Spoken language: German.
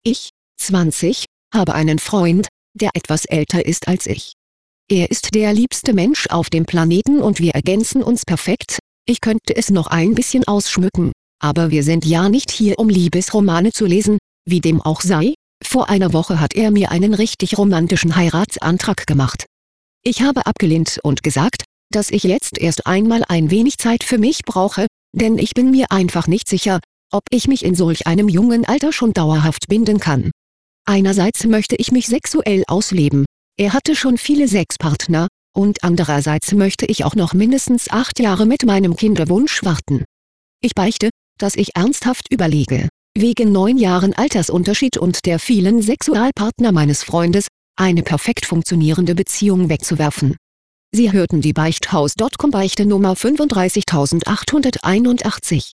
Ich, 20, habe einen Freund, der etwas älter ist als ich. Er ist der liebste Mensch auf dem Planeten und wir ergänzen uns perfekt. Ich könnte es noch ein bisschen ausschmücken, aber wir sind ja nicht hier, um Liebesromane zu lesen, wie dem auch sei. Vor einer Woche hat er mir einen richtig romantischen Heiratsantrag gemacht. Ich habe abgelehnt und gesagt, dass ich jetzt erst einmal ein wenig Zeit für mich brauche, denn ich bin mir einfach nicht sicher, ob ich mich in solch einem jungen Alter schon dauerhaft binden kann. Einerseits möchte ich mich sexuell ausleben, er hatte schon viele Sexpartner, und andererseits möchte ich auch noch mindestens 8 Jahre mit meinem Kinderwunsch warten. Ich beichte, dass ich ernsthaft überlege, wegen 9 Jahren Altersunterschied und der vielen Sexualpartner meines Freundes, eine perfekt funktionierende Beziehung wegzuwerfen. Sie hörten die Beichthaus.com Beichte Nummer 35881.